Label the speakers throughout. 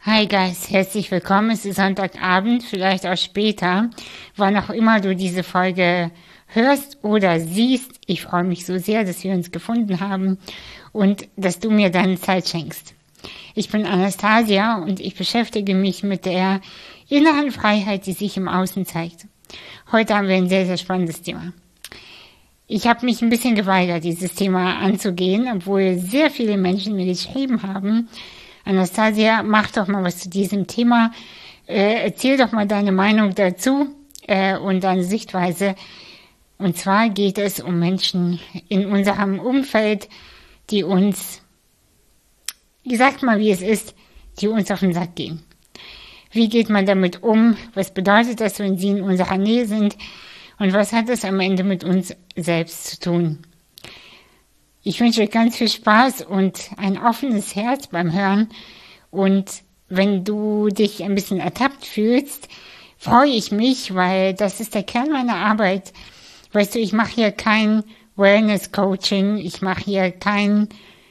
Speaker 1: Hi guys, herzlich willkommen. Es ist Sonntagabend, vielleicht auch später, wann auch immer du diese Folge hörst oder siehst. Ich freue mich so sehr, dass wir uns gefunden haben und dass du mir deine Zeit schenkst. Ich bin Anastasia und ich beschäftige mich mit der inneren Freiheit, die sich im Außen zeigt. Heute haben wir ein sehr, sehr spannendes Thema. Ich habe mich ein bisschen geweigert, dieses Thema anzugehen, obwohl sehr viele Menschen mir geschrieben haben, Anastasia, mach doch mal was zu diesem Thema, erzähl doch mal deine Meinung dazu und deine Sichtweise. Und zwar geht es um Menschen in unserem Umfeld, die uns, ich sag mal wie es ist, die uns auf den Sack gehen. Wie geht man damit um? Was bedeutet das, wenn sie in unserer Nähe sind? Und was hat es am Ende mit uns selbst zu tun? Ich wünsche euch ganz viel Spaß und ein offenes Herz beim Hören. Und wenn du dich ein bisschen ertappt fühlst, freue ich mich, weil das ist der Kern meiner Arbeit. Weißt du, ich mache hier kein Wellness-Coaching, ich mache hier kein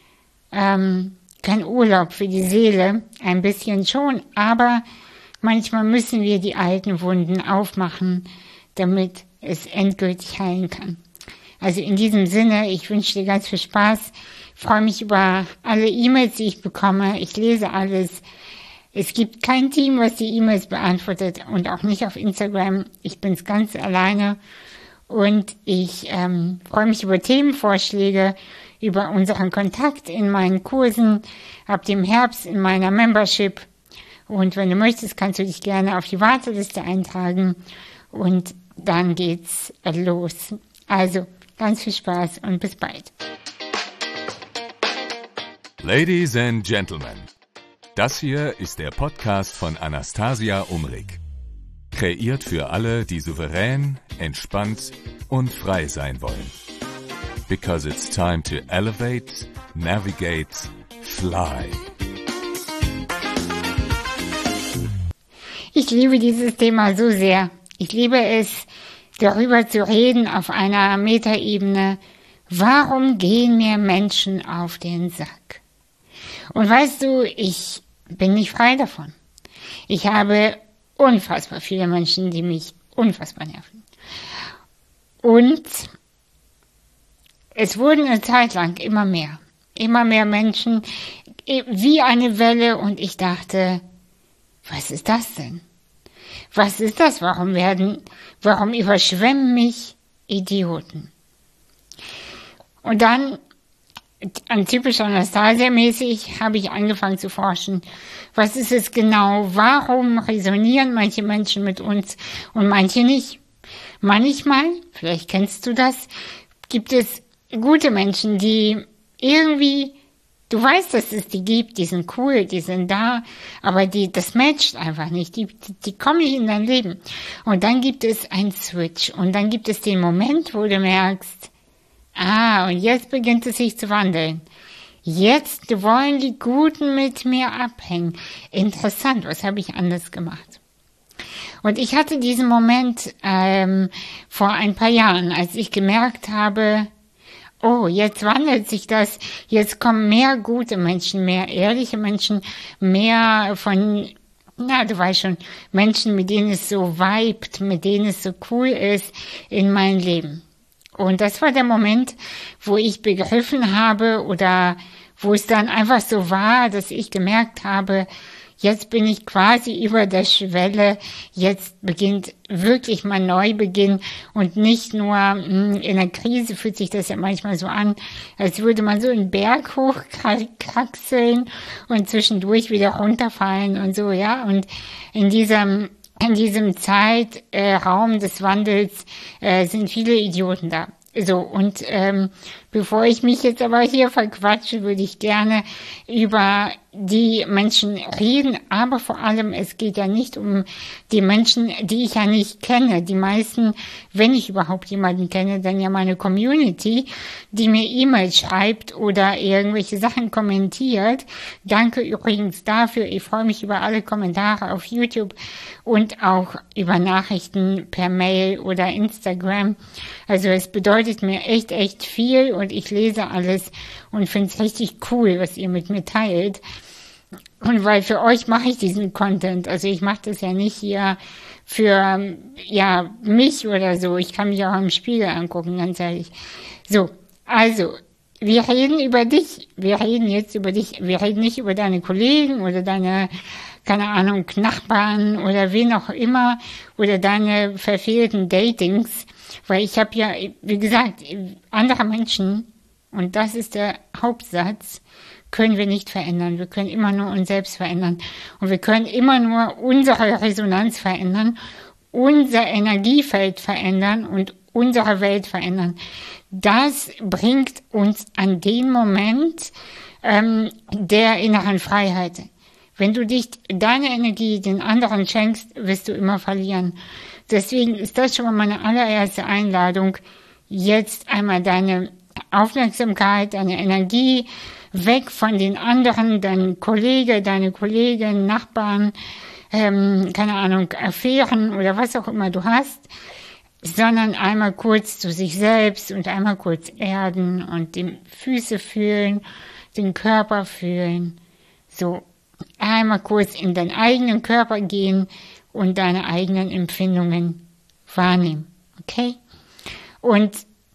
Speaker 1: Urlaub für die Seele, ein bisschen schon, aber manchmal müssen wir die alten Wunden aufmachen, damit es endgültig heilen kann. Also in diesem Sinne, ich wünsche dir ganz viel Spaß, freue mich über alle E-Mails, die ich bekomme, ich lese alles. Es gibt kein Team, was die E-Mails beantwortet und auch nicht auf Instagram. Ich bin's ganz alleine und ich freue mich über Themenvorschläge, über unseren Kontakt in meinen Kursen, ab dem Herbst in meiner Membership. Und wenn du möchtest, kannst du dich gerne auf die Warteliste eintragen und dann geht's los. Also, ganz viel Spaß und bis bald.
Speaker 2: Ladies and Gentlemen, das hier ist der Podcast von Anastasia Umrig. Kreiert für alle, die souverän, entspannt und frei sein wollen. Because it's time to elevate, navigate, fly.
Speaker 1: Ich liebe dieses Thema so sehr. Ich liebe es, darüber zu reden auf einer Metaebene. Warum gehen mir Menschen auf den Sack? Und weißt du, ich bin nicht frei davon. Ich habe unfassbar viele Menschen, die mich unfassbar nerven. Und es wurden eine Zeit lang immer mehr Menschen, wie eine Welle, und ich dachte, was ist das denn? Was ist das? Warum überschwemmen mich Idioten? Und dann, typisch Anastasia-mäßig, habe ich angefangen zu forschen. Was ist es genau? Warum resonieren manche Menschen mit uns und manche nicht? Manchmal, vielleicht kennst du das, gibt es gute Menschen, die irgendwie, du weißt, dass es die gibt, die sind cool, die sind da, aber das matcht einfach nicht, die kommen nicht in dein Leben. Und dann gibt es einen Switch und dann gibt es den Moment, wo du merkst, und jetzt beginnt es sich zu wandeln. Jetzt wollen die Guten mit mir abhängen. Interessant, was habe ich anders gemacht? Und ich hatte diesen Moment vor ein paar Jahren, als ich gemerkt habe, jetzt wandelt sich das, jetzt kommen mehr gute Menschen, mehr ehrliche Menschen, mehr von, du weißt schon, Menschen, mit denen es so vibet, mit denen es so cool ist in mein Leben. Und das war der Moment, wo ich begriffen habe oder wo es dann einfach so war, dass ich gemerkt habe, jetzt bin ich quasi über der Schwelle, jetzt beginnt wirklich mein Neubeginn und nicht nur in der Krise fühlt sich das ja manchmal so an, als würde man so einen Berg hochkraxeln und zwischendurch wieder runterfallen und so, ja, und in diesem Zeitraum des Wandels sind viele Idioten da. So, und bevor ich mich jetzt aber hier verquatsche, würde ich gerne über die Menschen reden, aber vor allem, es geht ja nicht um die Menschen, die ich ja nicht kenne. Die meisten, wenn ich überhaupt jemanden kenne, dann ja meine Community, die mir E-Mails schreibt oder irgendwelche Sachen kommentiert. Danke übrigens dafür. Ich freue mich über alle Kommentare auf YouTube und auch über Nachrichten per Mail oder Instagram. Also es bedeutet mir echt, echt viel und ich lese alles und finde es richtig cool, was ihr mit mir teilt. Und weil für euch mache ich diesen Content. Also ich mache das ja nicht hier für, mich oder so. Ich kann mich auch im Spiegel angucken, ganz ehrlich. So, also, wir reden über dich. Wir reden jetzt über dich. Wir reden nicht über deine Kollegen oder deine, keine Ahnung, Nachbarn oder wen auch immer oder deine verfehlten Datings. Weil ich habe ja, wie gesagt, andere Menschen, und das ist der Hauptsatz, können wir nicht verändern. Wir können immer nur uns selbst verändern. Und wir können immer nur unsere Resonanz verändern, unser Energiefeld verändern und unsere Welt verändern. Das bringt uns an den Moment der inneren Freiheit. Wenn du deine Energie den anderen schenkst, wirst du immer verlieren. Deswegen ist das schon mal meine allererste Einladung, jetzt einmal deine Aufmerksamkeit, deine Energie weg von den anderen, deinen Kollegen, deine Kollegin, Nachbarn, keine Ahnung, Affären oder was auch immer du hast, sondern einmal kurz zu sich selbst und einmal kurz erden und die Füße fühlen, den Körper fühlen. So, einmal kurz in deinen eigenen Körper gehen und deine eigenen Empfindungen wahrnehmen. Okay? Und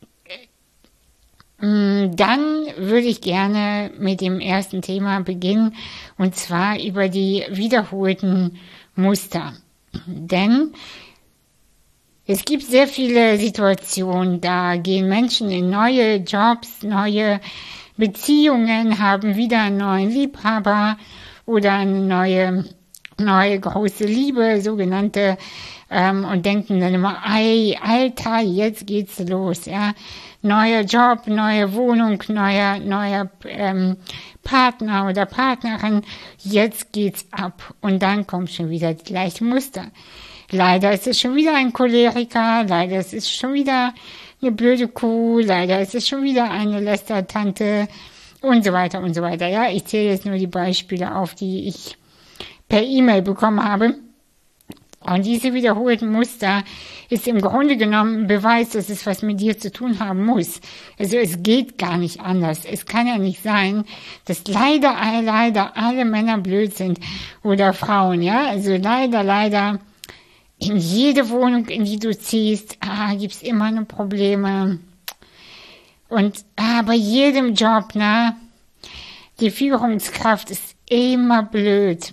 Speaker 1: dann würde ich gerne mit dem ersten Thema beginnen, und zwar über die wiederholten Muster. Denn es gibt sehr viele Situationen, da gehen Menschen in neue Jobs, neue Beziehungen, haben wieder einen neuen Liebhaber oder eine neue große Liebe, sogenannte, und denken dann immer, ey, Alter, jetzt geht's los, ja. Neuer Job, neue Wohnung, neuer Partner oder Partnerin, jetzt geht's ab. Und dann kommt schon wieder das gleiche Muster. Leider ist es schon wieder ein Choleriker, leider ist es schon wieder eine blöde Kuh, leider ist es schon wieder eine Lästertante und so weiter und so weiter. Ja, ich zähle jetzt nur die Beispiele auf, die ich per E-Mail bekommen habe. Und diese wiederholten Muster ist im Grunde genommen ein Beweis, dass es was mit dir zu tun haben muss. Also es geht gar nicht anders. Es kann ja nicht sein, dass leider alle Männer blöd sind oder Frauen, ja. Also leider in jede Wohnung, in die du ziehst, gibt's immer nur Probleme. Und bei jedem Job, die Führungskraft ist immer blöd.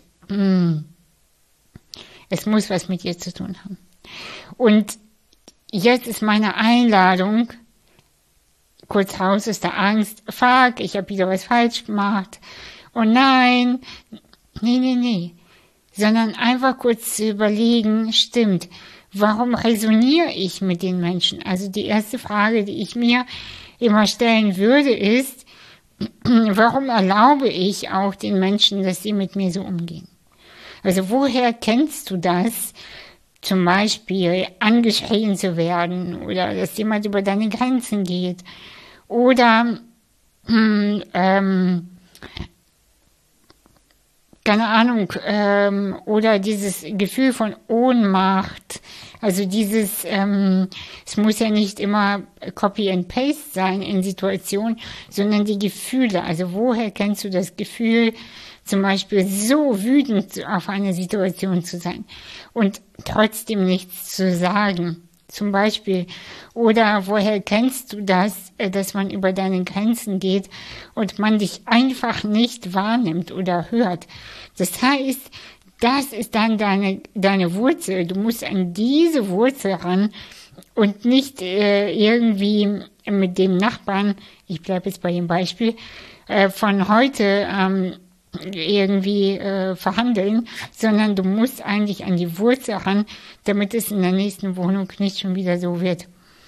Speaker 1: Es muss was mit ihr zu tun haben. Und jetzt ist meine Einladung, kurz raus aus der Angst, fuck, ich habe wieder was falsch gemacht. Und nein, nee. Sondern einfach kurz zu überlegen, stimmt, warum resoniere ich mit den Menschen? Also die erste Frage, die ich mir immer stellen würde, ist, warum erlaube ich auch den Menschen, dass sie mit mir so umgehen? Also woher kennst du das, zum Beispiel angeschrien zu werden oder dass jemand über deine Grenzen geht oder keine Ahnung, oder dieses Gefühl von Ohnmacht, also dieses, es muss ja nicht immer Copy and Paste sein in Situationen, sondern die Gefühle, also woher kennst du das Gefühl, zum Beispiel so wütend auf eine Situation zu sein und trotzdem nichts zu sagen, zum Beispiel. Oder woher kennst du das, dass man über deine Grenzen geht und man dich einfach nicht wahrnimmt oder hört? Das heißt, das ist dann deine Wurzel. Du musst an diese Wurzel ran und nicht irgendwie mit dem Nachbarn, ich bleibe jetzt bei dem Beispiel, von heute irgendwie verhandeln, sondern du musst eigentlich an die Wurzel ran, damit es in der nächsten Wohnung nicht schon wieder so wird.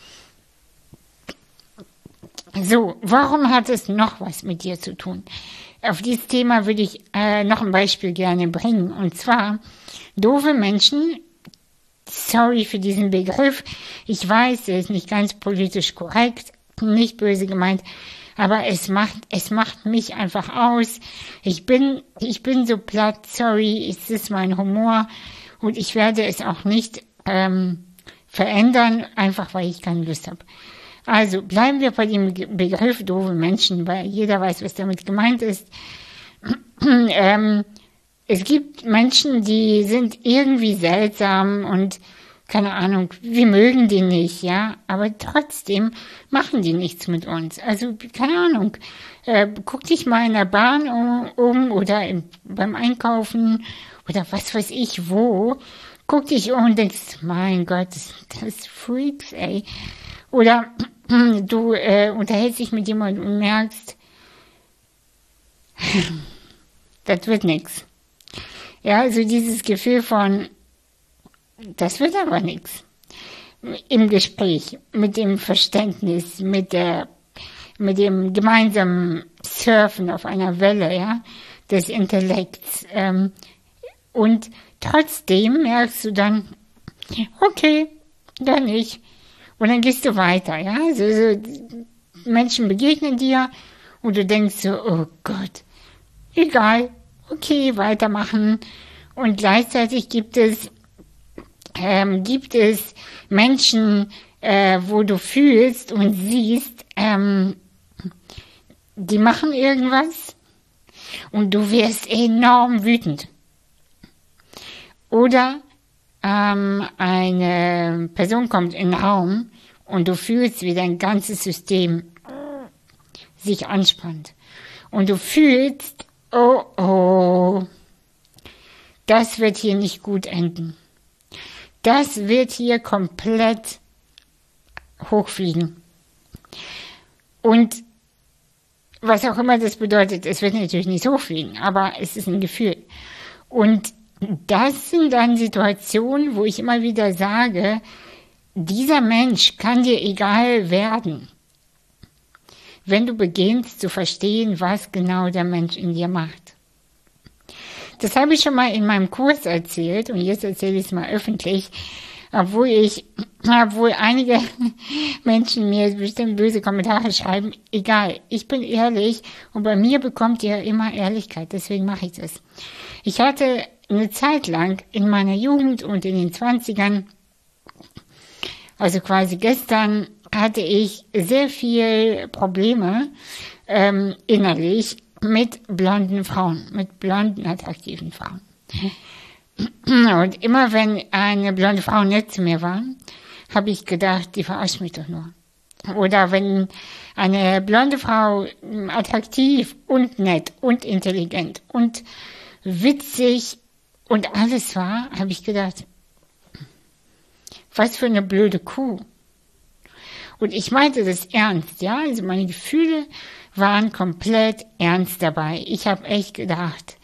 Speaker 1: So, warum hat es noch was mit dir zu tun? Auf dieses Thema würde ich noch ein Beispiel gerne bringen. Und zwar, doofe Menschen, sorry für diesen Begriff, ich weiß, er ist nicht ganz politisch korrekt, nicht böse gemeint, aber es macht mich einfach aus. Ich bin so platt, sorry, es ist mein Humor und ich werde es auch nicht verändern, einfach weil ich keine Lust habe. Also bleiben wir bei dem Begriff doofe Menschen, weil jeder weiß, was damit gemeint ist. es gibt Menschen, die sind irgendwie seltsam und keine Ahnung, wir mögen die nicht, ja, aber trotzdem machen die nichts mit uns. Also, keine Ahnung, guck dich mal in der Bahn um oder beim Einkaufen oder was weiß ich wo, guck dich um und denkst, mein Gott, das Freaks, ey. Oder du unterhältst dich mit jemandem und merkst, das wird nix. Ja, also dieses Gefühl von, das wird aber nichts. Im Gespräch, mit dem Verständnis, mit dem gemeinsamen Surfen auf einer Welle, ja, des Intellekts. Und trotzdem merkst du dann, okay, dann nicht. Und dann gehst du weiter, ja. So Menschen begegnen dir und du denkst so, oh Gott, egal, okay, weitermachen. Und gleichzeitig gibt es Menschen, wo du fühlst und siehst, die machen irgendwas und du wirst enorm wütend. Oder eine Person kommt in den Raum und du fühlst, wie dein ganzes System sich anspannt. Und du fühlst, oh, das wird hier nicht gut enden. Das wird hier komplett hochfliegen. Und was auch immer das bedeutet, es wird natürlich nicht hochfliegen, aber es ist ein Gefühl. Und das sind dann Situationen, wo ich immer wieder sage, dieser Mensch kann dir egal werden, wenn du beginnst zu verstehen, was genau der Mensch in dir macht. Das habe ich schon mal in meinem Kurs erzählt und jetzt erzähle ich es mal öffentlich, obwohl einige Menschen mir bestimmt böse Kommentare schreiben. Egal, ich bin ehrlich und bei mir bekommt ihr immer Ehrlichkeit, deswegen mache ich das. Ich hatte eine Zeit lang in meiner Jugend und in den 20ern, also quasi gestern, hatte ich sehr viel Probleme innerlich mit blonden Frauen, mit blonden, attraktiven Frauen. Und immer wenn eine blonde Frau nett zu mir war, habe ich gedacht, die verarscht mich doch nur. Oder wenn eine blonde Frau attraktiv und nett und intelligent und witzig und alles war, habe ich gedacht, was für eine blöde Kuh. Und ich meinte das ernst, ja, also meine Gefühle waren komplett ernst dabei. Ich habe echt gedacht,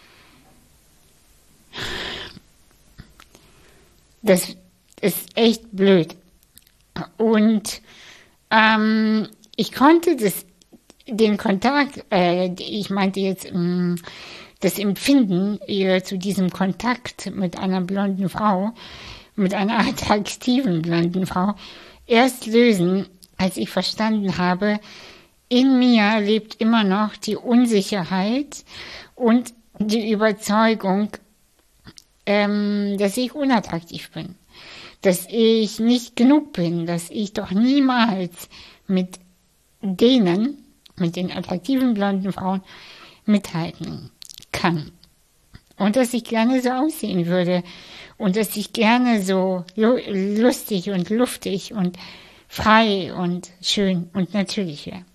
Speaker 1: das ist echt blöd. Und ich konnte den Kontakt, ich meinte jetzt das Empfinden zu diesem Kontakt mit einer blonden Frau, mit einer attraktiven blonden Frau, erst lösen, als ich verstanden habe, in mir lebt immer noch die Unsicherheit und die Überzeugung, dass ich unattraktiv bin, dass ich nicht genug bin, dass ich doch niemals mit den attraktiven blonden Frauen mithalten kann. Und dass ich gerne so aussehen würde und dass ich gerne so lustig und luftig und frei und schön und natürlich wäre.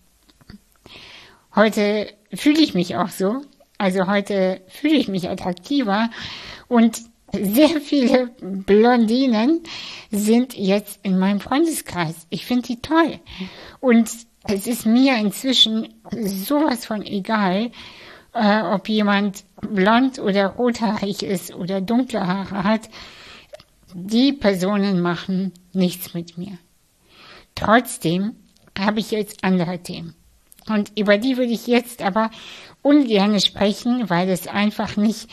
Speaker 1: Heute fühle ich mich auch so, also heute fühle ich mich attraktiver und sehr viele Blondinen sind jetzt in meinem Freundeskreis. Ich finde die toll. Und es ist mir inzwischen sowas von egal, ob jemand blond oder rothaarig ist oder dunkle Haare hat. Die Personen machen nichts mit mir. Trotzdem habe ich jetzt andere Themen. Und über die würde ich jetzt aber ungern sprechen, weil es einfach nicht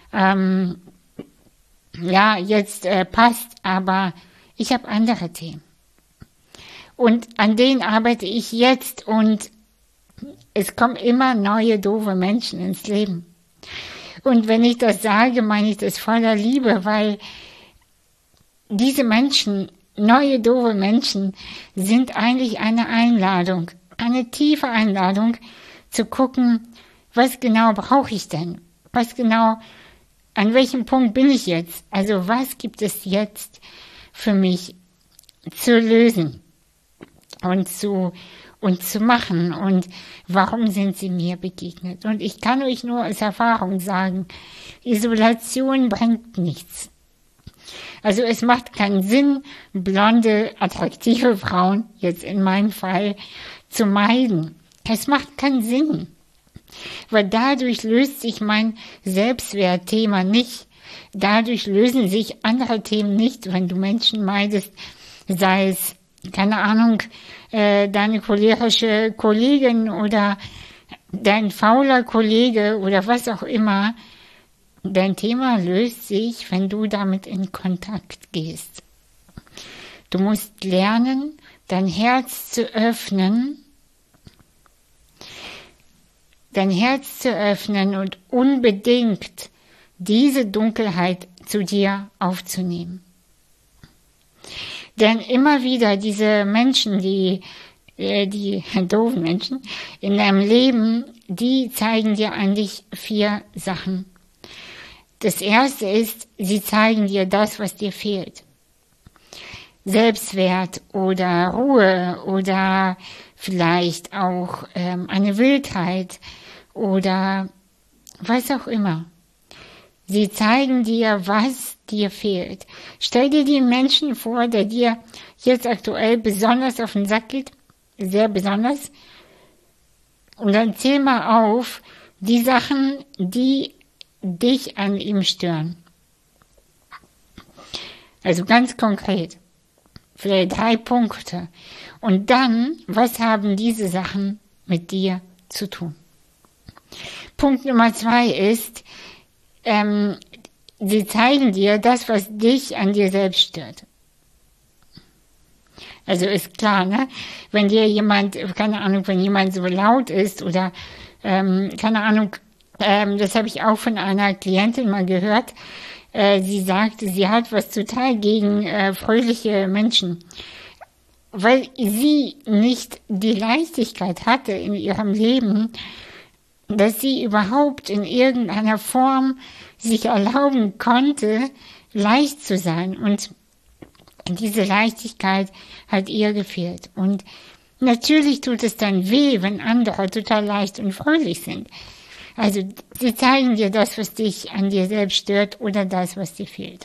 Speaker 1: jetzt passt, aber ich habe andere Themen. Und an denen arbeite ich jetzt und es kommen immer neue, doofe Menschen ins Leben. Und wenn ich das sage, meine ich das voller Liebe, weil diese Menschen, neue, doofe Menschen, sind eigentlich eine Einladung, eine tiefe Einladung, zu gucken, was genau brauche ich denn? Was genau an welchem Punkt bin ich jetzt? Also was gibt es jetzt für mich zu lösen und zu machen und warum sind sie mir begegnet? Und ich kann euch nur aus Erfahrung sagen, Isolation bringt nichts. Also es macht keinen Sinn, blonde, attraktive Frauen, jetzt in meinem Fall, zu meiden. Es macht keinen Sinn, weil dadurch löst sich mein Selbstwertthema nicht. Dadurch lösen sich andere Themen nicht, wenn du Menschen meidest, sei es, keine Ahnung, deine cholerische Kollegin oder dein fauler Kollege oder was auch immer. Dein Thema löst sich, wenn du damit in Kontakt gehst. Du musst lernen, dein Herz zu öffnen und unbedingt diese Dunkelheit zu dir aufzunehmen. Denn immer wieder diese Menschen, die doofen Menschen in deinem Leben, die zeigen dir eigentlich 4 Sachen. Das erste ist, sie zeigen dir das, was dir fehlt. Selbstwert oder Ruhe oder vielleicht auch eine Wildheit oder was auch immer. Sie zeigen dir, was dir fehlt. Stell dir den Menschen vor, der dir jetzt aktuell besonders auf den Sack geht, sehr besonders, und dann zähl mal auf die Sachen, die dich an ihm stören. Also ganz konkret, vielleicht 3 Punkte. Und dann, was haben diese Sachen mit dir zu tun? Punkt Nummer 2 ist, sie zeigen dir das, was dich an dir selbst stört. Also ist klar, ne? Wenn dir jemand, keine Ahnung, wenn jemand so laut ist oder, keine Ahnung, das habe ich auch von einer Klientin mal gehört. Sie sagte, sie hat was total gegen fröhliche Menschen, weil sie nicht die Leichtigkeit hatte in ihrem Leben, dass sie überhaupt in irgendeiner Form sich erlauben konnte, leicht zu sein. Und diese Leichtigkeit hat ihr gefehlt. Und natürlich tut es dann weh, wenn andere total leicht und fröhlich sind. Also sie zeigen dir das, was dich an dir selbst stört oder das, was dir fehlt.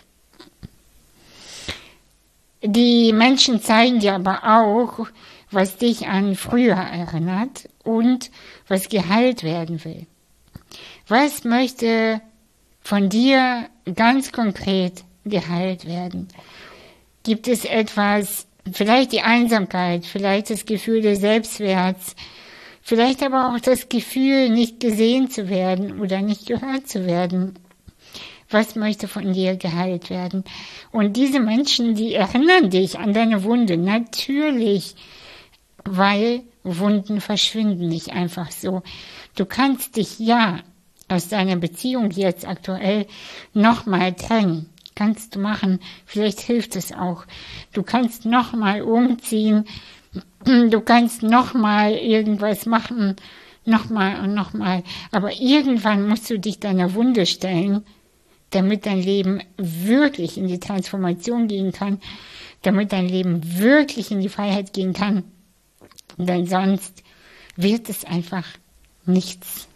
Speaker 1: Die Menschen zeigen dir aber auch, was dich an früher erinnert und was geheilt werden will. Was möchte von dir ganz konkret geheilt werden? Gibt es etwas, vielleicht die Einsamkeit, vielleicht das Gefühl des Selbstwerts, vielleicht aber auch das Gefühl, nicht gesehen zu werden oder nicht gehört zu werden? Was möchte von dir geheilt werden? Und diese Menschen, die erinnern dich an deine Wunde, natürlich, weil Wunden verschwinden nicht einfach so. Du kannst dich ja aus deiner Beziehung jetzt aktuell nochmal trennen. Kannst du machen, vielleicht hilft es auch. Du kannst nochmal umziehen, du kannst nochmal irgendwas machen, nochmal und nochmal. Aber irgendwann musst du dich deiner Wunde stellen, damit dein Leben wirklich in die Transformation gehen kann, damit dein Leben wirklich in die Freiheit gehen kann. Denn sonst wird es einfach nichts.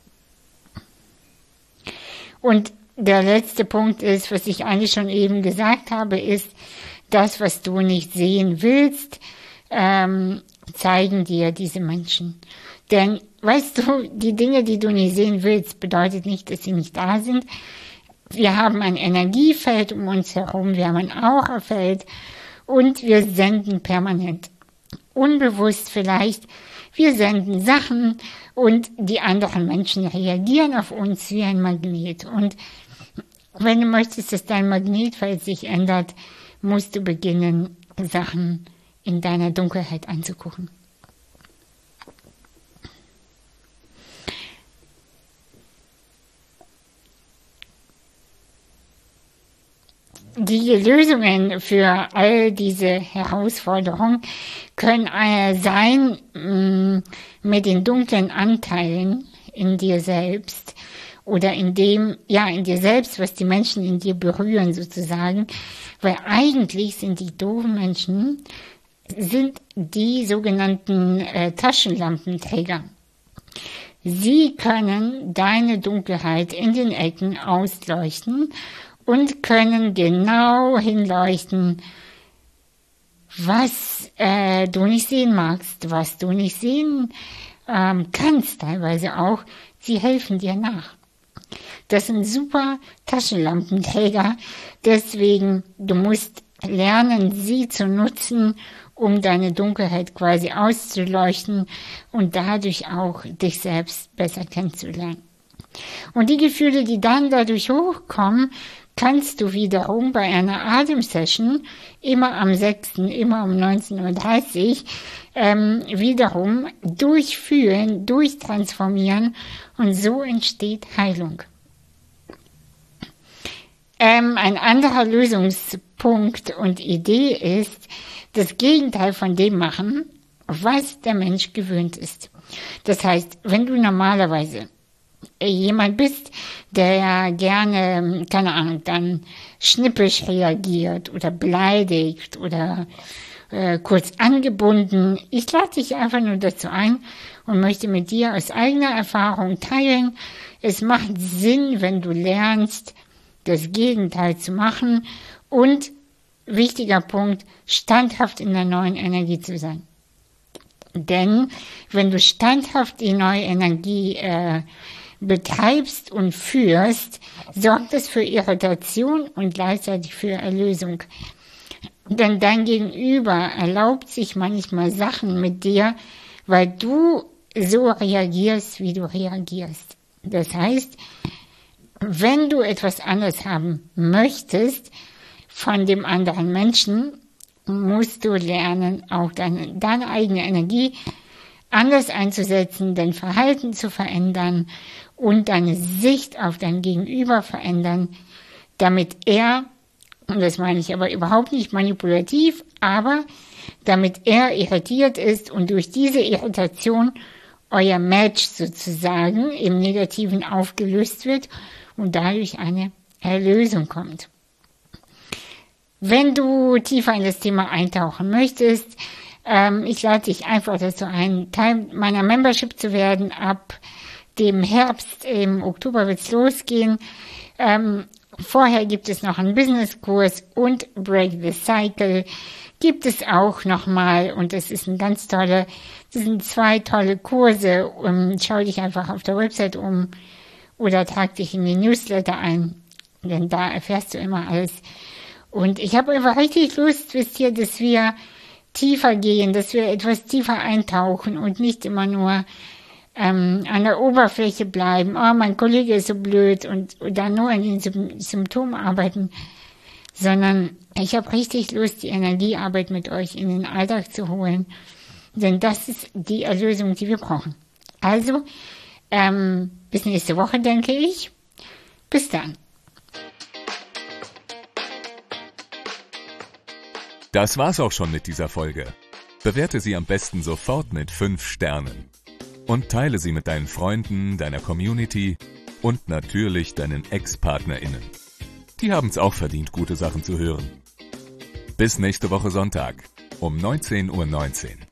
Speaker 1: Und der letzte Punkt ist, was ich eigentlich schon eben gesagt habe, ist, das, was du nicht sehen willst, zeigen dir diese Menschen. Denn, weißt du, die Dinge, die du nicht sehen willst, bedeutet nicht, dass sie nicht da sind. Wir haben ein Energiefeld um uns herum, wir haben ein Aurafeld und wir senden permanent. Unbewusst vielleicht, wir senden Sachen und die anderen Menschen reagieren auf uns wie ein Magnet. Und wenn du möchtest, dass dein Magnetfeld sich ändert, musst du beginnen, Sachen in deiner Dunkelheit anzugucken. Die Lösungen für all diese Herausforderungen können sein mit den dunklen Anteilen in dir selbst oder in dir selbst, was die Menschen in dir berühren sozusagen, weil eigentlich sind die doofen Menschen, sind die sogenannten Taschenlampenträger. Sie können deine Dunkelheit in den Ecken ausleuchten und können genau hinleuchten, was du nicht sehen magst, was du nicht sehen kannst, teilweise auch. Sie helfen dir nach. Das sind super Taschenlampenträger, deswegen du musst lernen, sie zu nutzen, um deine Dunkelheit quasi auszuleuchten und dadurch auch dich selbst besser kennenzulernen. Und die Gefühle, die dann dadurch hochkommen, kannst du wiederum bei einer Atemsession immer am 6., immer um 19:30 Uhr wiederum durchfühlen, durchtransformieren und so entsteht Heilung. Ein anderer Lösungspunkt und Idee ist, das Gegenteil von dem machen, was der Mensch gewöhnt ist. Das heißt, wenn du normalerweise jemand bist, der gerne, keine Ahnung, dann schnippisch reagiert oder beleidigt oder kurz angebunden, ich lade dich einfach nur dazu ein und möchte mit dir aus eigener Erfahrung teilen. Es macht Sinn, wenn du lernst, das Gegenteil zu machen und, wichtiger Punkt, standhaft in der neuen Energie zu sein. Denn wenn du standhaft die neue Energie betreibst und führst, sorgt es für Irritation und gleichzeitig für Erlösung. Denn dein Gegenüber erlaubt sich manchmal Sachen mit dir, weil du so reagierst, wie du reagierst. Das heißt, wenn du etwas anderes haben möchtest von dem anderen Menschen, musst du lernen, auch deine eigene Energie anders einzusetzen, dein Verhalten zu verändern und deine Sicht auf dein Gegenüber verändern, damit er, und das meine ich aber überhaupt nicht manipulativ, aber damit er irritiert ist und durch diese Irritation euer Match sozusagen im Negativen aufgelöst wird und dadurch eine Erlösung kommt. Wenn du tiefer in das Thema eintauchen möchtest, ich lade dich einfach dazu ein, Teil meiner Membership zu werden. Ab dem Herbst, im Oktober wird es losgehen. Vorher gibt es noch einen Businesskurs und Break the Cycle gibt es auch nochmal und das sind 2 tolle Kurse. Schau dich einfach auf der Website um oder trag dich in die Newsletter ein, denn da erfährst du immer alles. Und ich habe einfach richtig Lust, wisst ihr, dass wir tiefer gehen, dass wir etwas tiefer eintauchen und nicht immer nur an der Oberfläche bleiben, oh, mein Kollege ist so blöd und dann nur an den Symptomen arbeiten, sondern ich habe richtig Lust, die Energiearbeit mit euch in den Alltag zu holen, denn das ist die Erlösung, die wir brauchen. Also, bis nächste Woche, denke ich. Bis dann.
Speaker 2: Das war's auch schon mit dieser Folge. Bewerte sie am besten sofort mit 5 Sternen. Und teile sie mit deinen Freunden, deiner Community und natürlich deinen Ex-PartnerInnen. Die haben's auch verdient, gute Sachen zu hören. Bis nächste Woche Sonntag um 19:19 Uhr.